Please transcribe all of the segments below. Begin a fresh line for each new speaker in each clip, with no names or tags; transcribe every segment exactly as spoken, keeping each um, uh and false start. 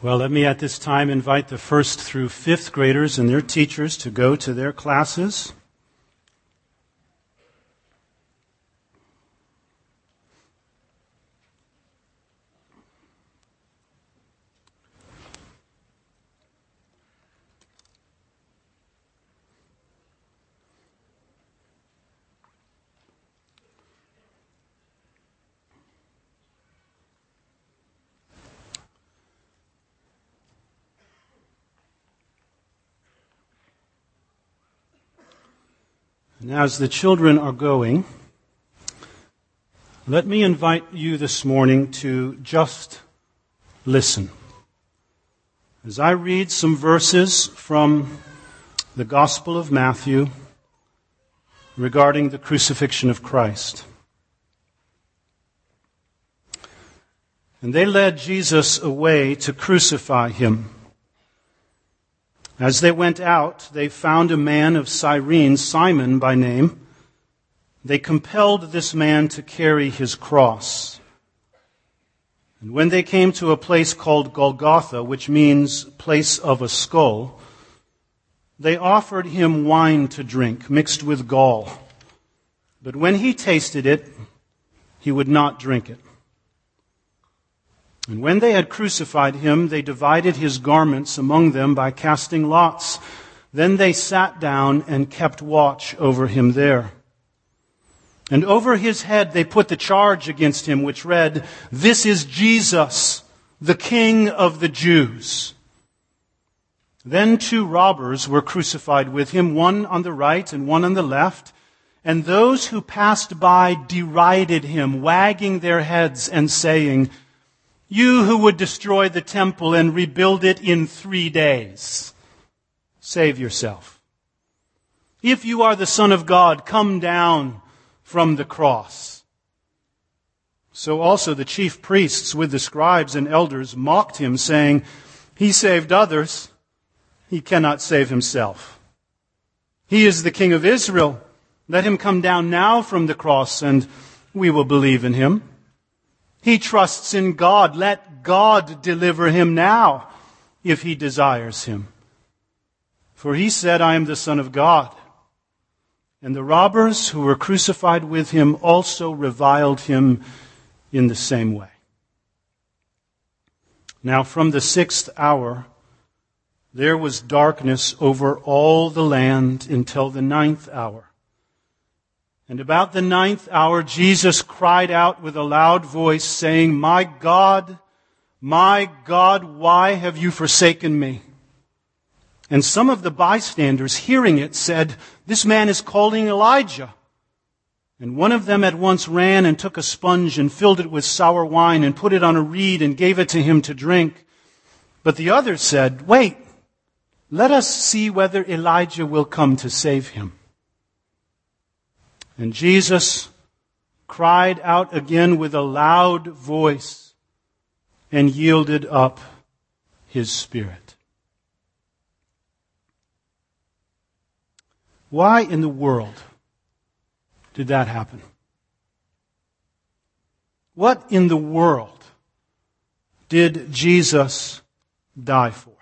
Well, let me at this time invite the first through fifth graders and their teachers to go to their classes. And as the children are going, let me invite you this morning to just listen. As I read some verses from the Gospel of Matthew regarding the crucifixion of Christ. And they led Jesus away to crucify him. As they went out, they found a man of Cyrene, Simon by name. They compelled this man to carry his cross. And when they came to a place called Golgotha, which means place of a skull, they offered him wine to drink, mixed with gall. But when he tasted it, he would not drink it. And when they had crucified him, they divided his garments among them by casting lots. Then they sat down and kept watch over him there. And over his head they put the charge against him, which read, "This is Jesus, the King of the Jews." Then two robbers were crucified with him, one on the right and one on the left. And those who passed by derided him, wagging their heads and saying, "You who would destroy the temple and rebuild it in three days, save yourself. If you are the Son of God, come down from the cross." So also the chief priests with the scribes and elders mocked him, saying, "He saved others, he cannot save himself. He is the King of Israel. Let him come down now from the cross, and we will believe in him. He trusts in God. Let God deliver him now, if he desires him. For he said, 'I am the Son of God.' And the robbers who were crucified with him also reviled him in the same way. Now from the sixth hour, there was darkness over all the land until the ninth hour. And about the ninth hour, Jesus cried out with a loud voice, saying, 'My God, my God, why have you forsaken me?' And some of the bystanders, hearing it, said, 'This man is calling Elijah.' And one of them at once ran and took a sponge and filled it with sour wine and put it on a reed and gave it to him to drink. But the other said, 'Wait, let us see whether Elijah will come to save him.' And Jesus cried out again with a loud voice and yielded up his spirit." Why in the world did that happen? What in the world did Jesus die for?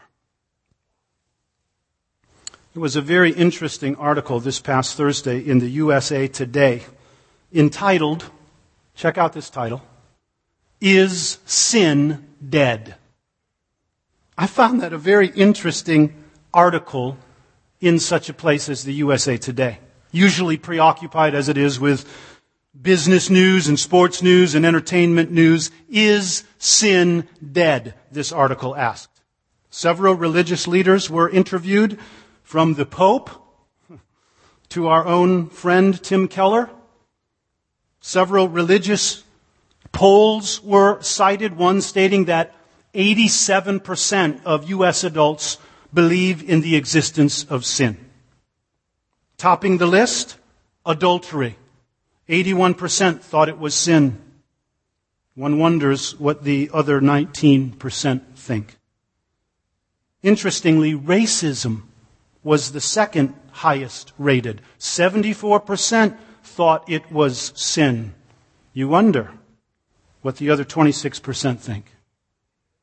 There was a very interesting article this past Thursday in the U S A Today entitled, check out this title, "Is Sin Dead?" I found that a very interesting article in such a place as the U S A Today, usually preoccupied as it is with business news and sports news and entertainment news. Is sin dead? This article asked. Several religious leaders were interviewed, from the Pope to our own friend Tim Keller. Several religious polls were cited, one stating that eighty-seven percent of U S adults believe in the existence of sin. Topping the list, adultery. eighty-one percent thought it was sin. One wonders what the other nineteen percent think. Interestingly, racism was the second highest rated. seventy-four percent thought it was sin. You wonder what the other twenty-six percent think.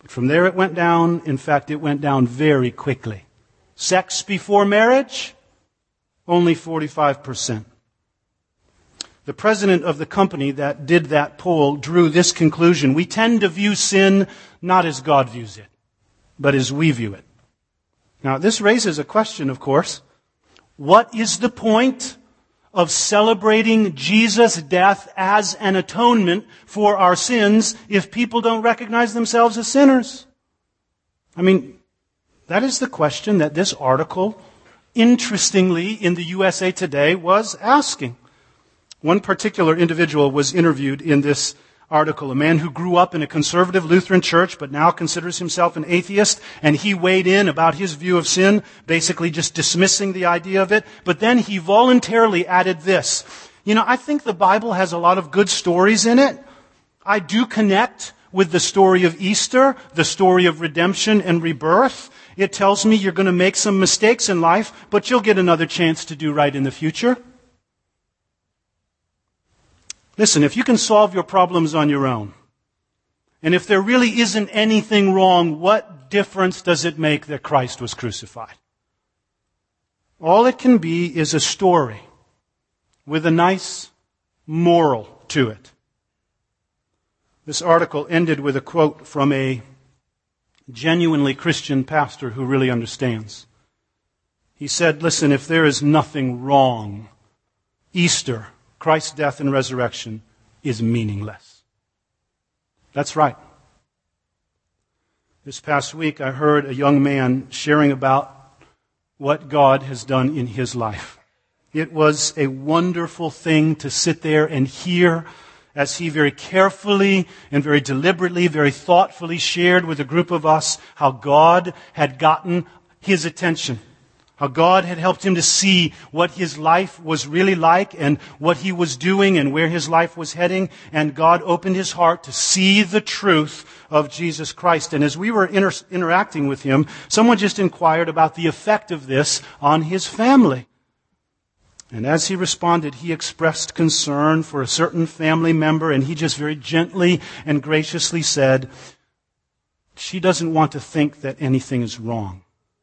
From there it went down. In fact, it went down very quickly. Sex before marriage, only forty-five percent. The president of the company that did that poll drew this conclusion: we tend to view sin not as God views it, but as we view it. Now, this raises a question, of course. What is the point of celebrating Jesus' death as an atonement for our sins if people don't recognize themselves as sinners? I mean, that is the question that this article, interestingly, in the U S A Today was asking. One particular individual was interviewed in this article, a man who grew up in a conservative Lutheran church but now considers himself an atheist, and he weighed in about his view of sin, basically just dismissing the idea of it. But then he voluntarily added this: You know, I think the Bible has a lot of good stories in it. I do connect with the story of Easter, the story of redemption and rebirth. It tells me you're going to make some mistakes in life, but you'll get another chance to do right in the future. Listen, if you can solve your problems on your own, and if there really isn't anything wrong, what difference does it make that Christ was crucified? All it can be is a story with a nice moral to it. This article ended with a quote from a genuinely Christian pastor who really understands. He said, listen, if there is nothing wrong, Easter, Christ's death and resurrection, is meaningless. That's right. This past week I heard a young man sharing about what God has done in his life. It was a wonderful thing to sit there and hear as he very carefully and very deliberately, very thoughtfully shared with a group of us how God had gotten his attention. How God had helped him to see what his life was really like and what he was doing and where his life was heading. And God opened his heart to see the truth of Jesus Christ. And as we were inter- interacting with him, someone just inquired about the effect of this on his family. And as he responded, he expressed concern for a certain family member, and he just very gently and graciously said, she doesn't want to think that anything is wrong.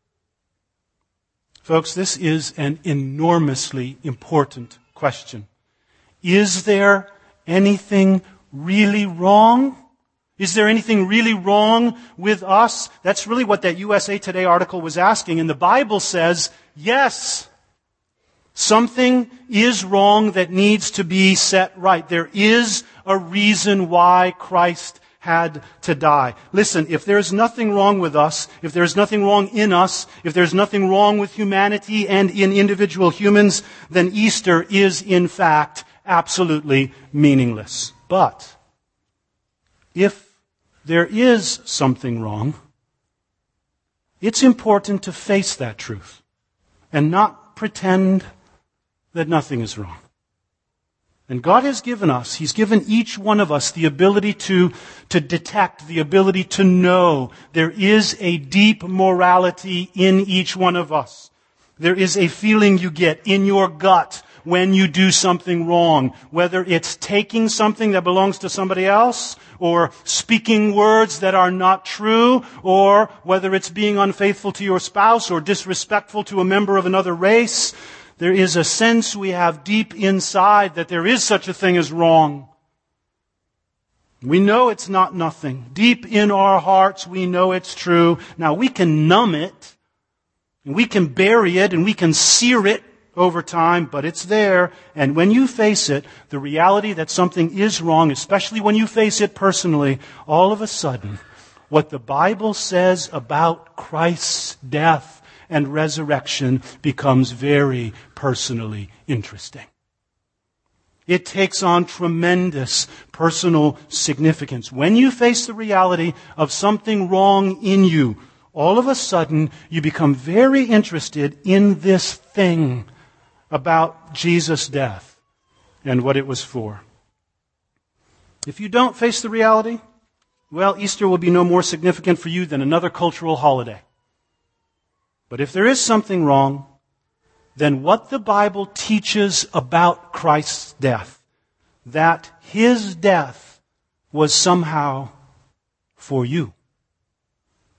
Folks, this is an enormously important question. Is there anything really wrong? Is there anything really wrong with us? That's really what that U S A Today article was asking. And the Bible says, yes, something is wrong that needs to be set right. There is a reason why Christ had to die. Listen, if there's nothing wrong with us, if there's nothing wrong in us, if there's nothing wrong with humanity and in individual humans, then Easter is in fact absolutely meaningless. But if there is something wrong, it's important to face that truth and not pretend that nothing is wrong. And God has given us, He's given each one of us the ability to, to detect, the ability to know there is a deep morality in each one of us. There is a feeling you get in your gut when you do something wrong, whether it's taking something that belongs to somebody else, or speaking words that are not true, or whether it's being unfaithful to your spouse or disrespectful to a member of another race. There is a sense we have deep inside that there is such a thing as wrong. We know it's not nothing. Deep in our hearts, we know it's true. Now, we can numb it, and we can bury it, and we can sear it over time, but it's there. And when you face it, the reality that something is wrong, especially when you face it personally, all of a sudden, what the Bible says about Christ's death and resurrection becomes very personally interesting. It takes on tremendous personal significance. When you face the reality of something wrong in you, all of a sudden you become very interested in this thing about Jesus' death and what it was for. If you don't face the reality, well, Easter will be no more significant for you than another cultural holiday. But if there is something wrong, then what the Bible teaches about Christ's death, that His death was somehow for you.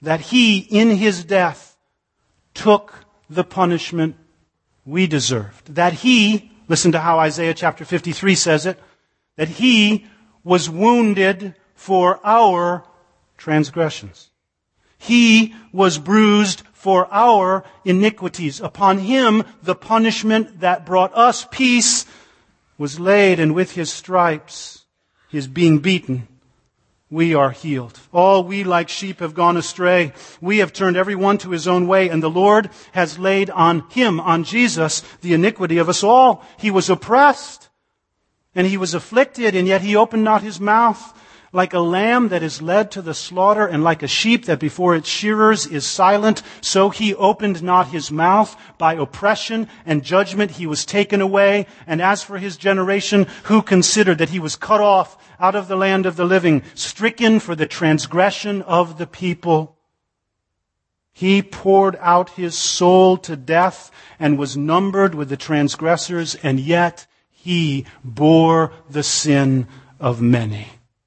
that He, in His death, took the punishment we deserved. That He, listen to how Isaiah chapter fifty-three says it, that He was wounded for our transgressions. He was bruised for our iniquities. Upon Him, the punishment that brought us peace was laid, and with His stripes, His being beaten, we are healed. All we like sheep have gone astray. We have turned every one to his own way, and the Lord has laid on Him, on Jesus, the iniquity of us all. He was oppressed, and He was afflicted, and yet He opened not His mouth. Like a lamb that is led to the slaughter, and like a sheep that before its shearers is silent, so He opened not His mouth. By oppression and judgment He was taken away. And as for His generation, who considered that He was cut off out of the land of the living, stricken for the transgression of the people? He poured out His soul to death and was numbered with the transgressors, and yet He bore the sin of many.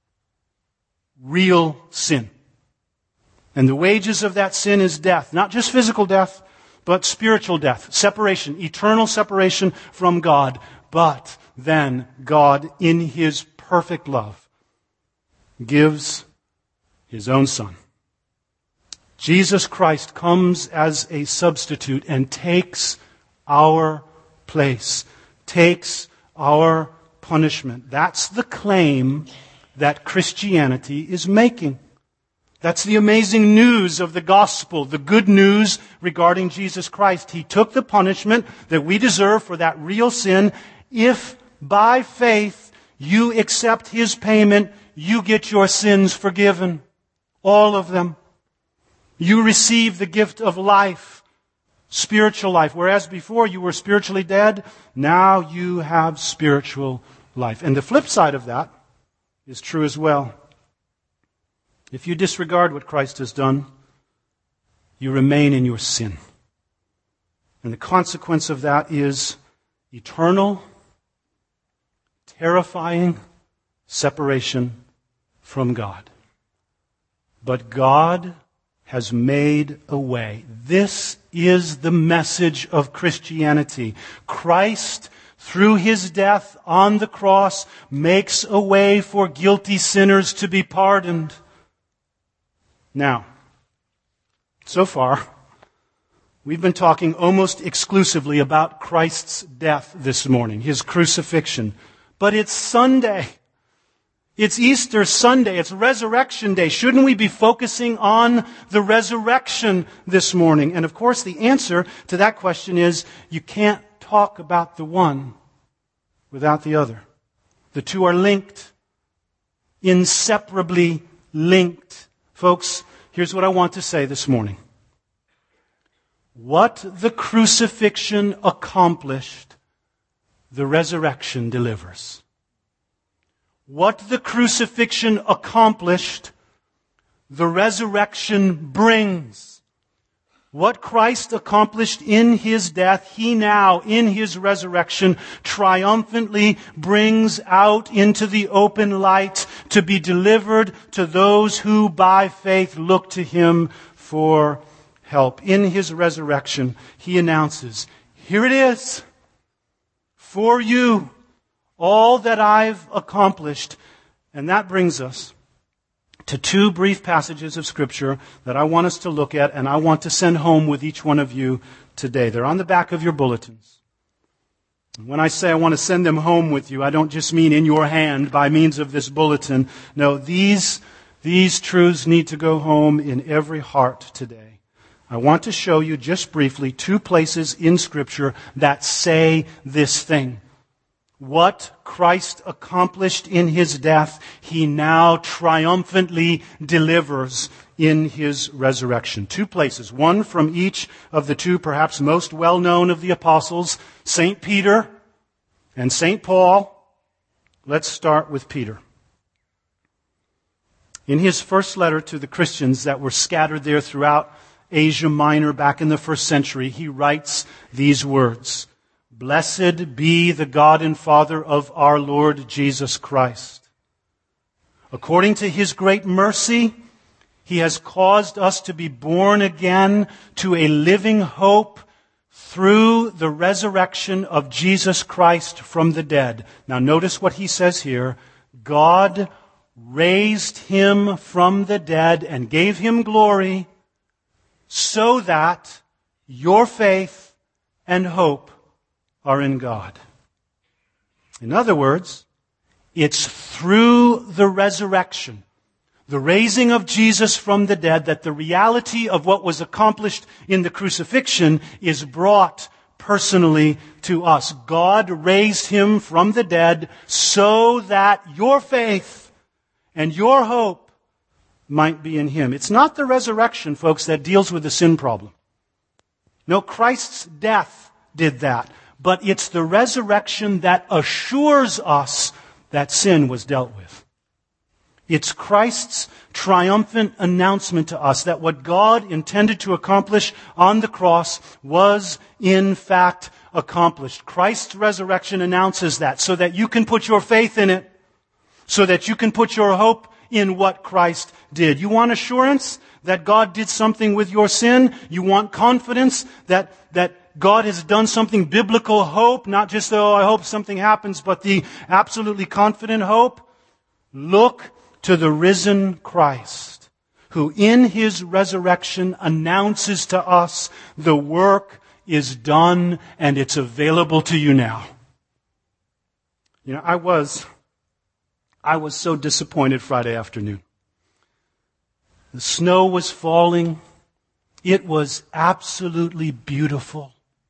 Real sin. And the wages of that sin is death. Not just physical death, but spiritual death. Separation. Eternal separation from God. But then God, in His perfect love, gives His own Son. Jesus Christ comes as a substitute and takes our place. Takes our punishment. That's the claim that Christianity is making. That's the amazing news of the gospel, the good news regarding Jesus Christ. He took the punishment that we deserve for that real sin. If by faith you accept His payment, you get your sins forgiven. All of them. You receive the gift of life, spiritual life. Whereas before you were spiritually dead, now you have spiritual life. And the flip side of that is true as well. If you disregard what Christ has done, you remain in your sin. And the consequence of that is eternal, terrifying separation from God. But God has made a way. This is the message of Christianity. Christ, through His death on the cross, makes a way for guilty sinners to be pardoned. Now, so far, we've been talking almost exclusively about Christ's death this morning, His crucifixion. But it's Sunday. It's Easter Sunday. It's Resurrection Day. Shouldn't we be focusing on the resurrection this morning? And of course, the answer to that question is you can't talk about the one without the other. The two are linked, inseparably linked. Folks, here's what I want to say this morning. What the crucifixion accomplished, the resurrection delivers. What the crucifixion accomplished, the resurrection brings. What Christ accomplished in His death, He now, in His resurrection, triumphantly brings out into the open light to be delivered to those who by faith look to Him for help. In His resurrection, He announces, here it is, for you, all that I've accomplished. And that brings us to two brief passages of Scripture that I want us to look at and I want to send home with each one of you today. They're on the back of your bulletins. When I say I want to send them home with you, I don't just mean in your hand by means of this bulletin. No, these, these truths need to go home in every heart today. I want to show you just briefly two places in Scripture that say this thing. What Christ accomplished in His death, He now triumphantly delivers in His resurrection. Two places, one from each of the two perhaps most well-known of the apostles, Saint Peter and Saint Paul. Let's start with Peter. In his first letter to the Christians that were scattered there throughout Asia Minor back in the first century, he writes these words, "Blessed be the God and Father of our Lord Jesus Christ. According to His great mercy, He has caused us to be born again to a living hope through the resurrection of Jesus Christ from the dead. Now notice what he says here. God raised him from the dead and gave him glory so that your faith and hope are in God. In other words, it's through the resurrection, the raising of Jesus from the dead, that the reality of what was accomplished in the crucifixion is brought personally to us. God raised him from the dead so that your faith and your hope might be in him. It's not the resurrection, folks, that deals with the sin problem. No, Christ's death did that. But it's the resurrection that assures us that sin was dealt with. It's Christ's triumphant announcement to us that what God intended to accomplish on the cross was in fact accomplished. Christ's resurrection announces that so that you can put your faith in it, so that you can put your hope in what Christ did. You want assurance that God did something with your sin? You want confidence that, that God has done something, biblical hope, not just, oh, I hope something happens, but the absolutely confident hope? Look to the risen Christ, who in his resurrection announces to us the work is done and it's available to you now. You know, I was, I was so disappointed Friday afternoon. The snow was falling. It was absolutely beautiful.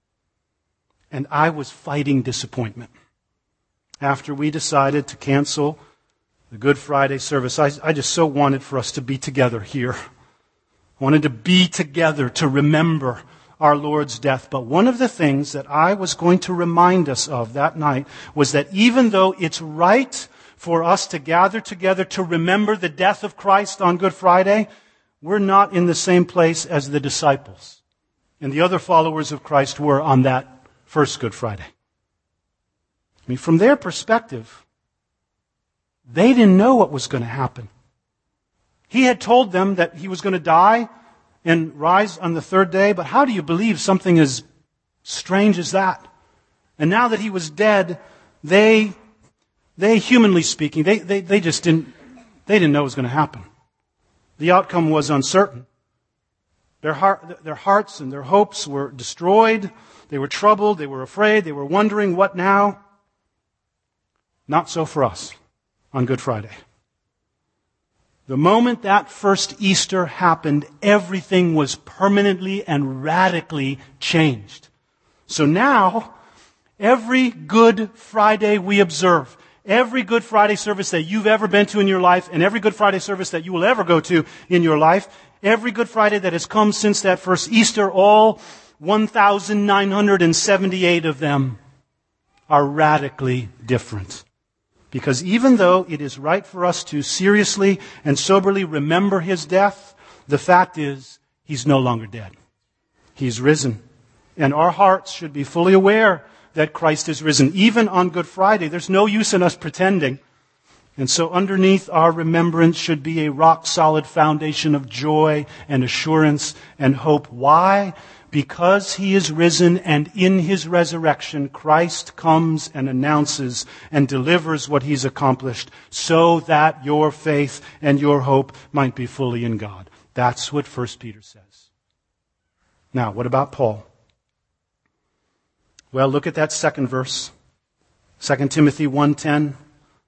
And I was fighting disappointment. After we decided to cancel the Good Friday service, I, I just so wanted for us to be together here. I wanted to be together to remember our Lord's death. But one of the things that I was going to remind us of that night was that even though it's right for us to gather together to remember the death of Christ on Good Friday, we're not in the same place as the disciples and the other followers of Christ were on that first Good Friday. I mean, from their perspective, they didn't know what was going to happen. He had told them that he was going to die and rise on the third day, but how do you believe something as strange as that? And now that he was dead, they, they humanly speaking, they, they, they just didn't, they didn't know what was going to happen. The outcome was uncertain. Their heart, their hearts and their hopes were destroyed. They were troubled. They were afraid. They were wondering, what now? Not so for us on Good Friday. The moment that first Easter happened, everything was permanently and radically changed. So now, every Good Friday we observe, every Good Friday service that you've ever been to in your life, and every Good Friday service that you will ever go to in your life, every Good Friday that has come since that first Easter, all one thousand nine hundred seventy-eight of them are radically different. Because even though it is right for us to seriously and soberly remember his death, the fact is, he's no longer dead. He's risen. And our hearts should be fully aware that Christ is risen. Even on Good Friday, there's no use in us pretending. And so underneath our remembrance should be a rock-solid foundation of joy and assurance and hope. Why? Because he is risen, and in his resurrection, Christ comes and announces and delivers what he's accomplished so that your faith and your hope might be fully in God. That's what First Peter says. Now, what about Paul? Well, look at that second verse. Second Timothy one ten.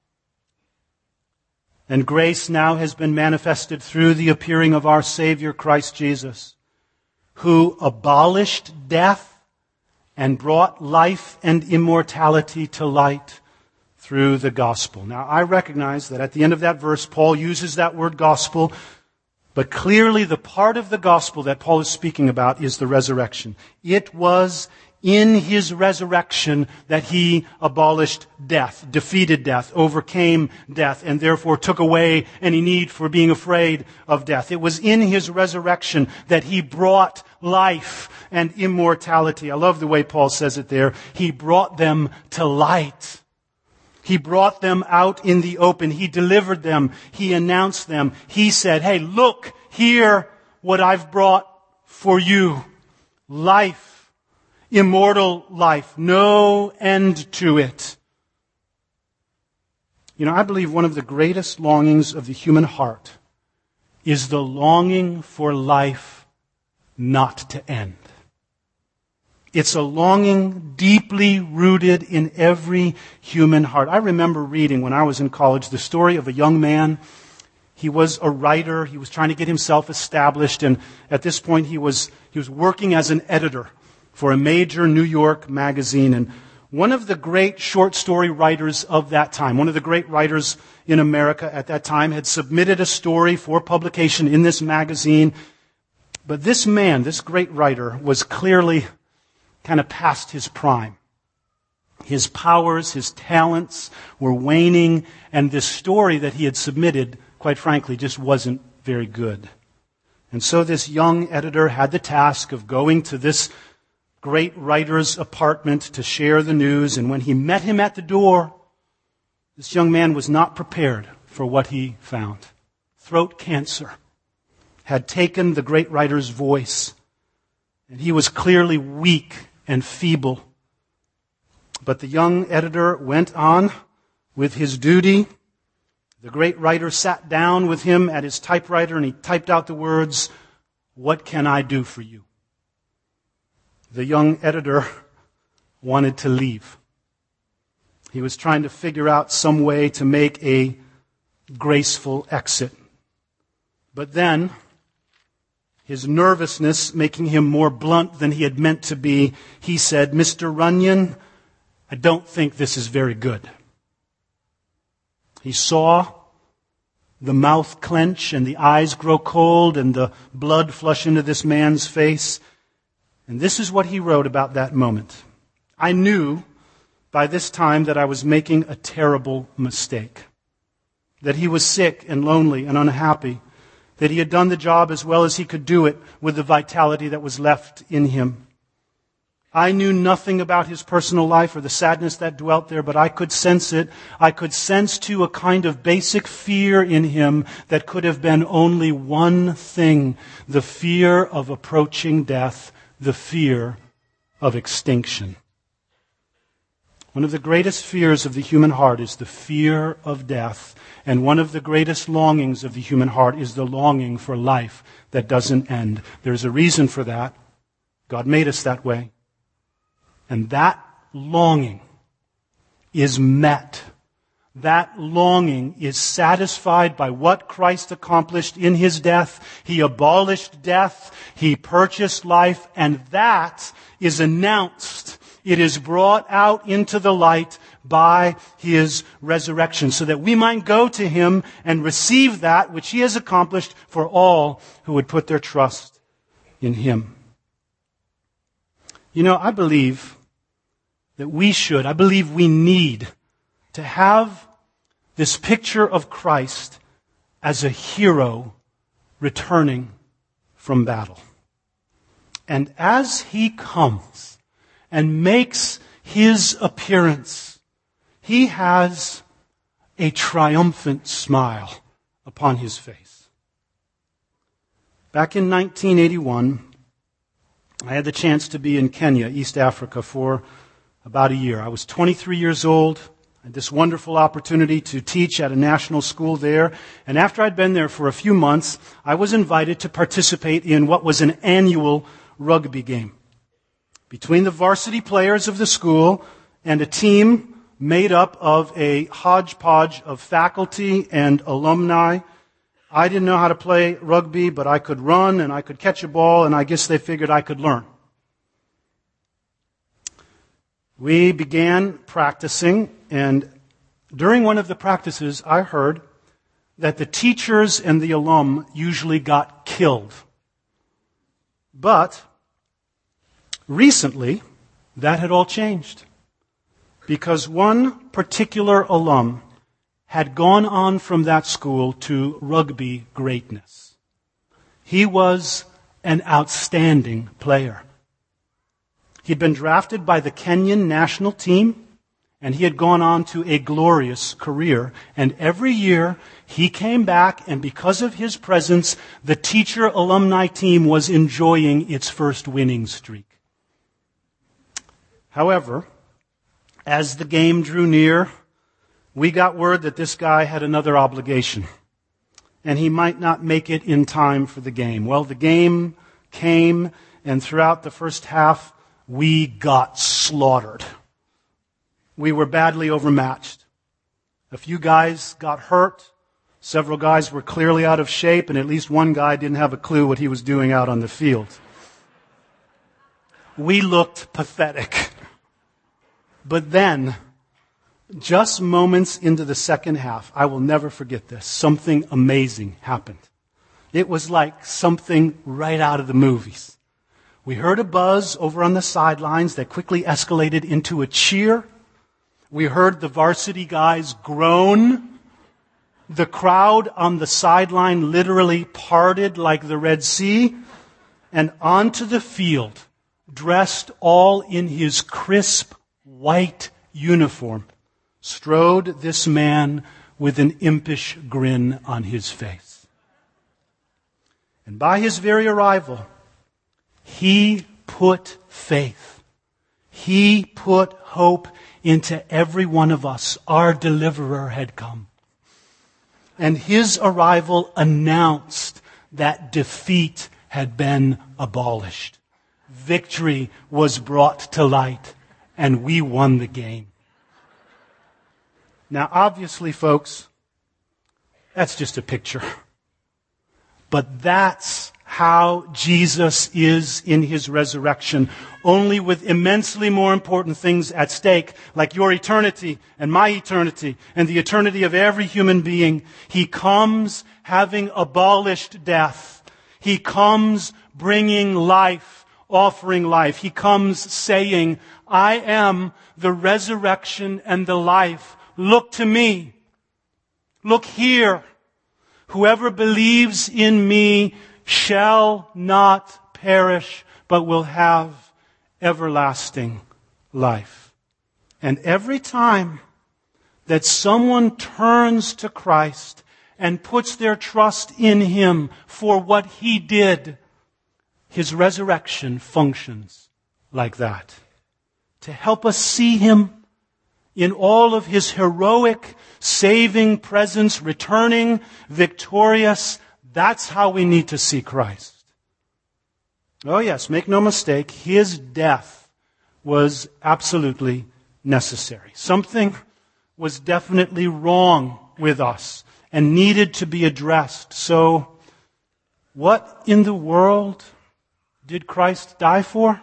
And grace now has been manifested through the appearing of our Savior Christ Jesus, who abolished death and brought life and immortality to light through the gospel. Now, I recognize that at the end of that verse, Paul uses that word gospel, but clearly the part of the gospel that Paul is speaking about is the resurrection. It was in his resurrection that he abolished death, defeated death, overcame death, and therefore took away any need for being afraid of death. It was in his resurrection that he brought life and immortality. I love the way Paul says it there. He brought them to light. He brought them out in the open. He delivered them. He announced them. He said, hey, look, hear what I've brought for you. Life, immortal life, no end to it. You know, I believe one of the greatest longings of the human heart is the longing for life not to end. It's a longing deeply rooted in every human heart. I remember reading when I was in college the story of a young man. He was a writer. He was trying to get himself established, and at this point he was he was working as an editor for a major New York magazine. And one of the great short story writers of that time, one of the great writers in America at that time, had submitted a story for publication in this magazine. But this man, this great writer, was clearly kind of past his prime. His powers, his talents were waning, and this story that he had submitted, quite frankly, just wasn't very good. And so this young editor had the task of going to this great writer's apartment to share the news, and when he met him at the door, this young man was not prepared for what he found. Throat cancer had taken the great writer's voice, and he was clearly weak and feeble. But the young editor went on with his duty. The great writer sat down with him at his typewriter and he typed out the words, "What can I do for you?" The young editor wanted to leave. He was trying to figure out some way to make a graceful exit. But then, his nervousness making him more blunt than he had meant to be, he said, "Mister Runyon, I don't think this is very good." He saw the mouth clench and the eyes grow cold and the blood flush into this man's face. And this is what he wrote about that moment. "I knew by this time that I was making a terrible mistake, that he was sick and lonely and unhappy, that he had done the job as well as he could do it with the vitality that was left in him. I knew nothing about his personal life or the sadness that dwelt there, but I could sense it. I could sense, too, a kind of basic fear in him that could have been only one thing, the fear of approaching death, the fear of extinction." One of the greatest fears of the human heart is the fear of death, and one of the greatest longings of the human heart is the longing for life that doesn't end. There's a reason for that. God made us that way. And that longing is met. That longing is satisfied by what Christ accomplished in His death. He abolished death. He purchased life. And that is announced. It is brought out into the light by His resurrection, so that we might go to Him and receive that which He has accomplished for all who would put their trust in Him. You know, I believe that we should, I believe we need to have this picture of Christ as a hero returning from battle. And as He comes and makes His appearance, He has a triumphant smile upon His face. Back in nineteen eighty-one, I had the chance to be in Kenya, East Africa, for about a year. I was twenty-three years old. I had this wonderful opportunity to teach at a national school there. And after I'd been there for a few months, I was invited to participate in what was an annual rugby game between the varsity players of the school and a team made up of a hodgepodge of faculty and alumni. I didn't know how to play rugby, but I could run and I could catch a ball, and I guess they figured I could learn. We began practicing, and during one of the practices, I heard that the teachers and the alum usually got killed. But recently, that had all changed, because one particular alum had gone on from that school to rugby greatness. He was an outstanding player. He'd been drafted by the Kenyan national team, and he had gone on to a glorious career. And every year, He came back, and because of his presence, the teacher alumni team was enjoying its first winning streak. However, as the game drew near, we got word that this guy had another obligation, and he might not make it in time for the game. Well, the game came, and throughout the first half, we got slaughtered. We were badly overmatched. A few guys got hurt. Several guys were clearly out of shape, and at least one guy didn't have a clue what he was doing out on the field. We looked pathetic. But then, just moments into the second half, I will never forget this, something amazing happened. It was like something right out of the movies. We heard a buzz over on the sidelines that quickly escalated into a cheer. We heard the varsity guys groan. The crowd on the sideline literally parted like the Red Sea. And onto the field, dressed all in his crisp white uniform, strode this man with an impish grin on his face. And by his very arrival, he put faith. He put hope into every one of us. Our deliverer had come. And his arrival announced that defeat had been abolished. Victory was brought to light, and we won the game. Now, obviously, folks, that's just a picture. But that's how Jesus is in his resurrection, only with immensely more important things at stake, like your eternity and my eternity and the eternity of every human being. He comes having abolished death. He comes bringing life, offering life. He comes saying, I am the resurrection and the life. Look to me. Look here. Whoever believes in me shall not perish, but will have everlasting life. And every time that someone turns to Christ and puts their trust in him for what he did, his resurrection functions like that. To help us see him in all of his heroic, saving presence, returning victorious. That's how we need to see Christ. Oh yes, make no mistake, his death was absolutely necessary. Something was definitely wrong with us and needed to be addressed. So, what in the world did Christ die for?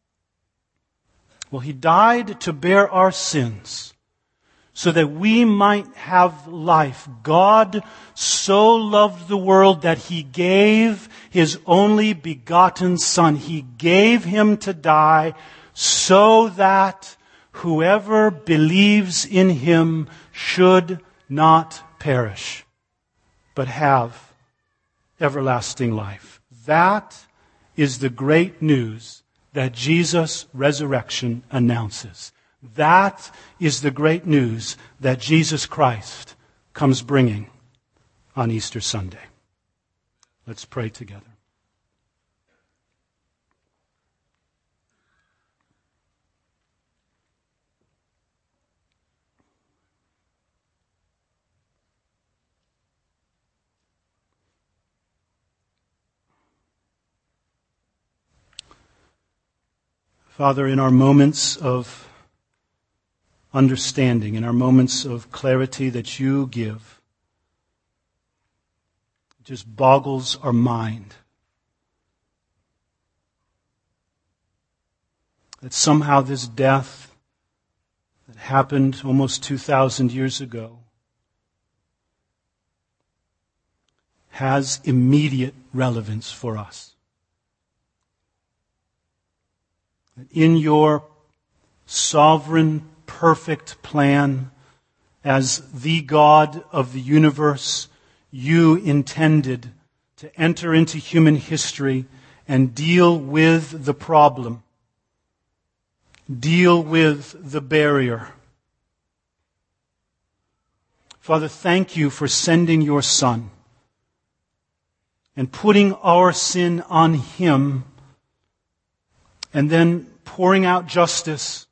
Well, he died to bear our sins so that we might have life. God so loved the world that he gave his only begotten Son. He gave him to die so that whoever believes in him should not perish, but have everlasting life. That is the great news that Jesus' resurrection announces. That is the great news that Jesus Christ comes bringing on Easter Sunday. Let's pray together. Father, in our moments of understanding, in our moments of clarity that you give, it just boggles our mind that somehow this death that happened almost two thousand years ago has immediate relevance for us. In your sovereign, perfect plan, as the God of the universe, you intended to enter into human history and deal with the problem, deal with the barrier. Father, thank you for sending your Son and putting our sin on him and then pouring out justice.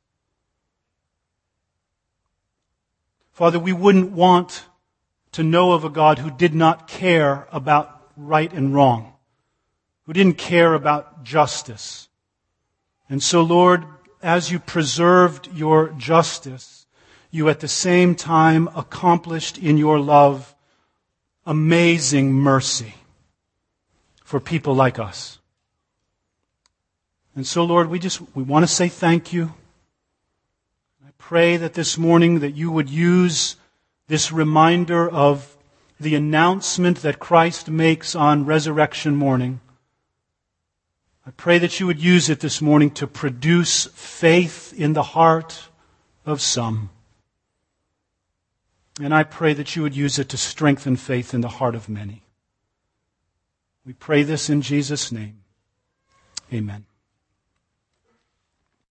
Father, we wouldn't want to know of a God who did not care about right and wrong, who didn't care about justice. And so, Lord, as you preserved your justice, you at the same time accomplished in your love amazing mercy for people like us. And so, Lord, we just we want to say thank you. I pray that this morning that you would use this reminder of the announcement that Christ makes on resurrection morning. I pray that you would use it this morning to produce faith in the heart of some. And I pray that you would use it to strengthen faith in the heart of many. We pray this in Jesus' name. Amen.